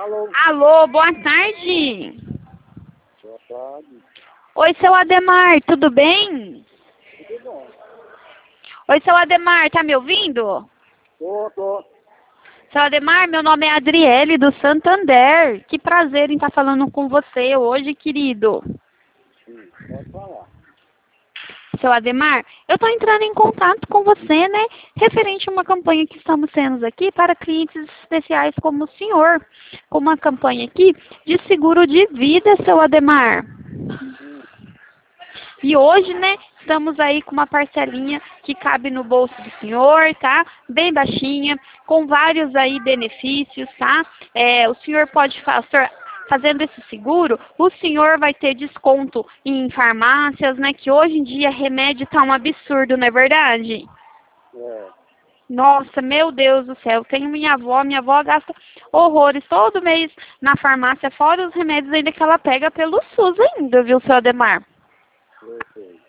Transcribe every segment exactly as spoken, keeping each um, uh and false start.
Alô? Alô, boa tarde. Boa tarde. Oi, seu Ademar, tudo bem? Tudo bom? Oi, seu Ademar, tá me ouvindo? Tô, tô. Seu Ademar, meu nome é Adriele, do Santander. Que prazer em estar falando com você hoje, querido. Sim, pode falar. Seu Ademar, eu estou entrando em contato com você, né, referente a uma campanha que estamos tendo aqui para clientes especiais como o senhor. Uma campanha aqui de seguro de vida, seu Ademar. Hum. E hoje, né, estamos aí com uma parcelinha que cabe no bolso do senhor, tá? Bem baixinha, com vários aí benefícios, tá? É, o senhor pode fazer, fazendo esse seguro, o senhor vai ter desconto em farmácias, né? Que hoje em dia remédio tá um absurdo, não é verdade? É. Nossa, meu Deus do céu, tenho minha avó, minha avó gasta horrores todo mês na farmácia, fora os remédios ainda que ela pega pelo SUS ainda, viu, seu Ademar? Eu sei.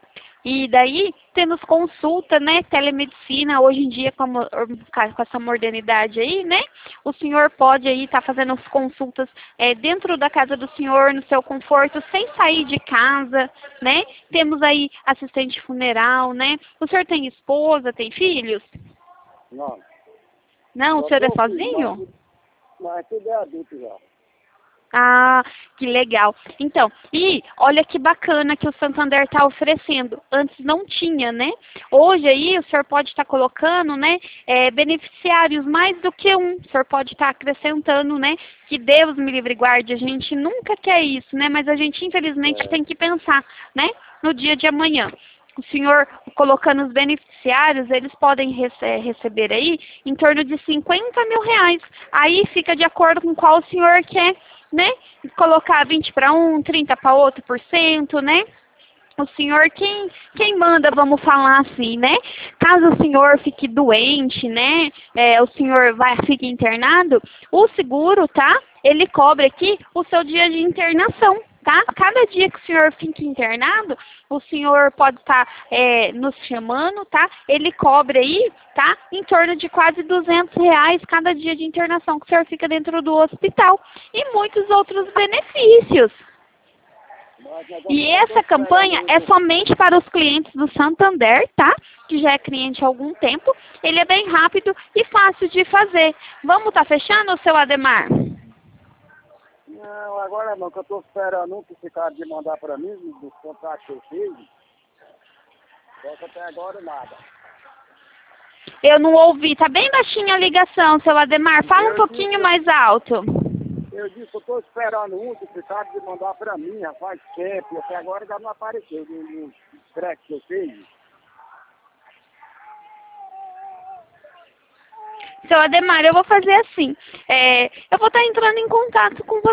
E daí temos consulta, né, telemedicina, hoje em dia com, a mo- com essa modernidade aí, né, o senhor pode aí estar fazendo as consultas é, dentro da casa do senhor, no seu conforto, sem sair de casa, né, temos aí assistente funeral, né, o senhor tem esposa, tem filhos? Não. Não, o Só senhor é tô filho, sozinho? mas, mas tudo é adulto já. Ah, que legal. Então, e olha que bacana que o Santander está oferecendo. Antes não tinha, né? Hoje aí o senhor pode estar colocando, né, é, beneficiários mais do que um. O senhor pode estar acrescentando, né? Que Deus me livre e guarde. A gente nunca quer isso, né? Mas a gente infelizmente É. tem que pensar, né? No dia de amanhã. O senhor colocando os beneficiários, eles podem rece receber aí em torno de cinquenta mil reais. Aí fica de acordo com qual o senhor quer, né? Colocar vinte para um, trinta para outro por cento, né? O senhor, quem, quem manda, vamos falar assim, né? Caso o senhor fique doente, né? É, o senhor vai, fique internado, o seguro, tá? Ele cobre aqui o seu dia de internação, tá? Cada dia que o senhor fica internado, o senhor pode estar é, nos chamando, tá? Ele cobre aí, tá? Em torno de quase duzentos reais cada dia de internação que o senhor fica dentro do hospital. E muitos outros benefícios. Mas negócio E que eu tô essa campanha esperando é um. somente para os clientes do Santander, tá? Que já é cliente há algum tempo. Ele é bem rápido e fácil de fazer. Vamos estar fechando, seu Ademar? Não, agora não, que eu tô esperando um que ficaram de mandar pra mim, dos contratos que eu fiz. Só que até agora nada. Eu não ouvi. Tá bem baixinha a ligação, seu Ademar. Fala um Eu pouquinho disse, mais alto. eu disse, eu tô esperando um que ficaram de mandar pra mim, já faz tempo, e até agora ainda não apareceu no, no crédito que eu fiz. Seu Ademar, eu vou fazer assim. É, eu vou estar entrando em contato com você.